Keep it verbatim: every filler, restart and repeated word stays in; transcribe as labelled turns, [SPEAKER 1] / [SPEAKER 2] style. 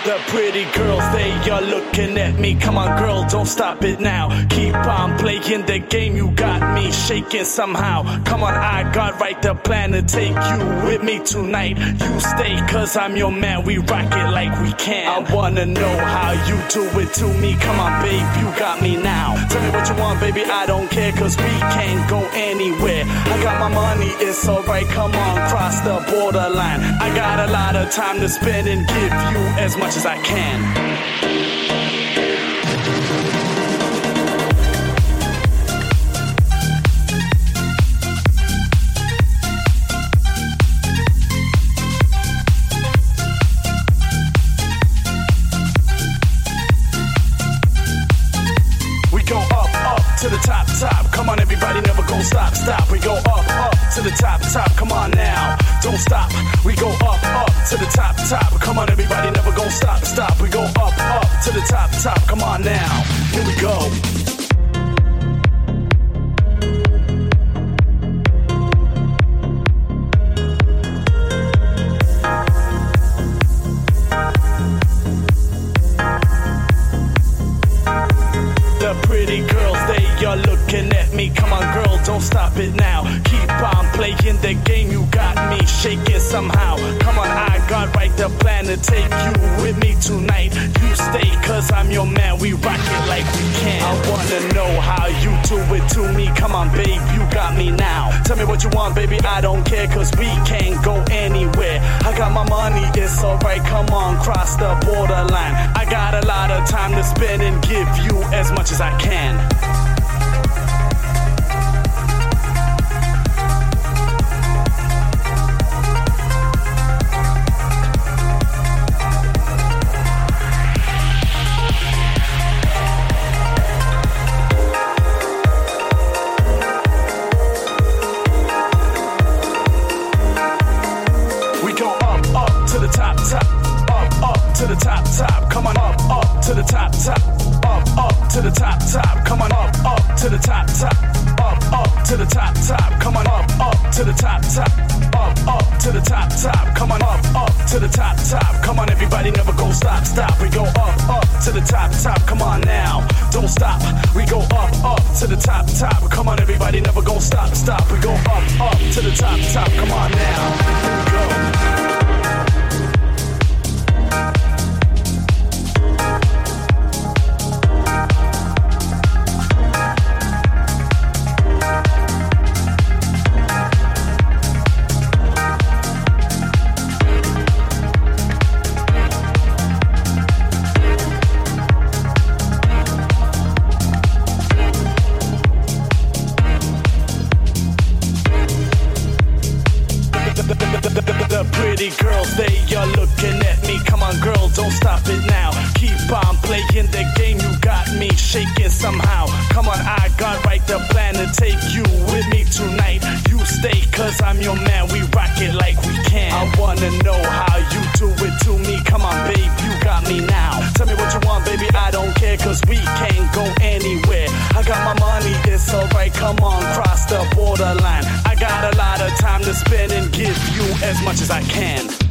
[SPEAKER 1] The pretty girls, they are looking at me. Come on, girl, don't stop it now. Keep on playing the game, you got me shaking somehow. Come on, I got right the plan to take you with me tonight. You stay, cause I'm your man, we rock it like we can. I wanna know how you do it to me. Come on, babe, you got me now. Tell me what you want, baby, I don't care, cause we can't go anywhere. I got my money, it's alright, come on, cross the borderline. I got a lot of time to spend and give you as much as I can. We go up, up to the top, top. Come on, everybody, never gon' stop, stop. We go up, up to the top, top. Come on now, don't stop. We go up, up to the top, top. Come on, everybody, never gon' stop, stop. We go up, up to the top, top. Come on now, here we go. The pretty girls, they are looking at me. Come on, girl, don't stop it now. Keep on playing the game, you got me shaking somehow. Come on, I got right the plan to take you with me tonight. You stay, cause I'm your man, we rock it like we can. I wanna know how you do it to me. Come on, babe, you got me now. Tell me what you want, baby, I don't care, cause we can't go anywhere. I got my money, it's alright, come on, cross the borderline. I got a lot of time to spend and give you as much as I can. We go up, up to the top, top. Up, up to the top, top. Come on, up, up to the top, top. Up, up to the top, top. Come on, up, up to the top, top. Up, up to the top, top. Come on, up, up to the top, top. Up, up to the top, top. Come on, up, up to the top, top. Come on, everybody, never go stop, stop. We go up, up to the top, top. Come on now, don't stop. We go up, up to the top, top. Come on, everybody, never go stop, stop. We go up, up to the top, top. Come on now, here we go. The pretty girls, they are looking at me. Come on, girl, don't stop it now. Keep on playing the game, you got me shaking somehow. Come on, I got right the plan to take you with me tonight. You stay, cause I'm your man, we rock it like we can. I wanna know how you do it to me. Come on, babe, you got me now. Tell me what you want, baby, I don't care, cause we can't go anywhere. I got my money, it's alright, come on, cross the borderline. I got a lot of time to spend and give you as much as I can.